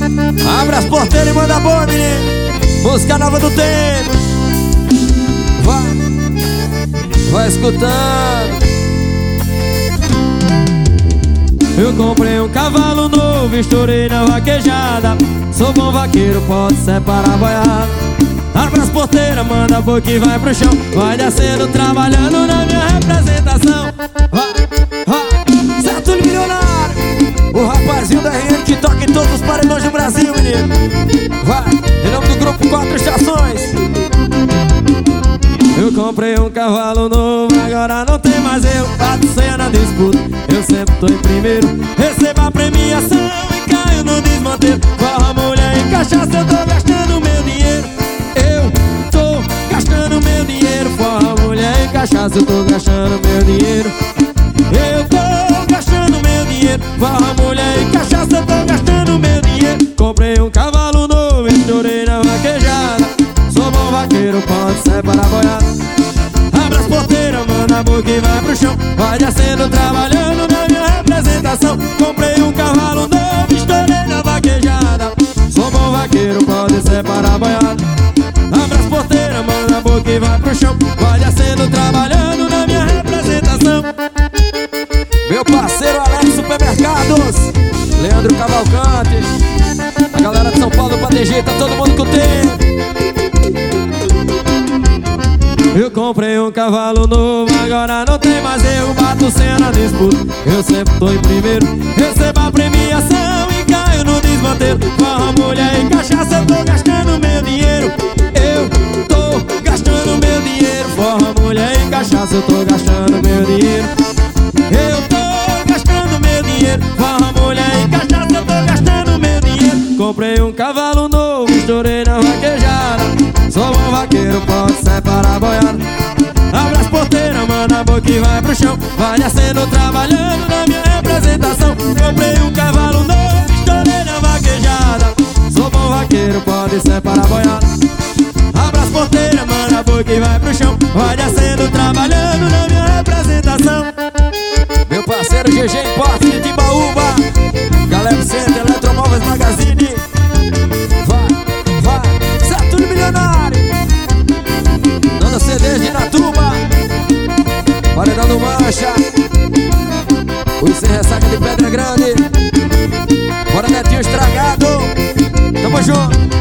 Abre as porteiras e manda boa, menino. Música nova do tempo. Vai escutando. Eu comprei um cavalo novo, estourei na vaquejada. Sou bom vaqueiro, pode separar a boiada. Abre as porteiras, manda a boca e vai pro chão. Vai descendo, trabalhando na minha representação. Vai, certo milionário. O rapazinho da RN que toca em todos os paredões do Brasil, menino. Vai, em nome do grupo 4 Estações. Eu comprei um cavalo novo, agora não tem mais eu. Bato senha na disputa, eu sempre tô em primeiro. Recebo a premiação e caio no desmanteiro. Forra mulher e cachaça, eu tô gastando meu dinheiro. Eu tô gastando meu dinheiro. Forra mulher e cachaça, eu tô gastando meu dinheiro. Eu tô gastando meu dinheiro. Forra mulher e cachaça, eu tô gastando meu dinheiro. Comprei um cavalo novo, estourei na vaquejada. Sou bom vaqueiro, pode separar a boiada. Abre as porteiras, manda a boca e vai pro chão. Vai descendo, trabalhando na minha representação. Comprei um cavalo novo, estourei na vaquejada. Sou bom vaqueiro, pode separar a boiada. Abre as porteiras, manda a boca e vai pro chão. Vai descendo, trabalhando na minha representação. Meu parceiro Alex Supermercados, Leandro Cavalcante, a galera de São Paulo, PDG, tá todo mundo com o tempo. Eu comprei um cavalo novo, agora não tem mais eu. Bato senha na disputa, eu sempre tô em primeiro. Recebo a premiação e caio no desmanteiro. Forra mulher e cachaça, eu tô gastando meu dinheiro. Eu tô gastando meu dinheiro. Forra mulher e cachaça, eu tô gastando meu dinheiro. Eu tô gastando meu dinheiro. Forra mulher e cachaça, eu tô gastando meu dinheiro. Comprei um cavalo novo, estourei na vaquejada. Sou um vaqueiro, pode separar a boiada. Abre as porteiras, manda a boca e vai pro chão. Vai descendo, trabalhando na minha representação. Comprei um cavalo novo, estourei na vaquejada. Sou bom vaqueiro, pode separar a boiada. Abre as porteiras, manda a boca e vai pro chão. Vai descendo, trabalhando na minha representação. Meu parceiro GG Importes de Timbaúba, Galera Center, Eletromóveis Magazine. Vai, certo milionário. Dando CD de Natuba, Paredão do Mancha, os sem ressaca de Pedra Grande. Bora Netinho Estragado, tamo junto.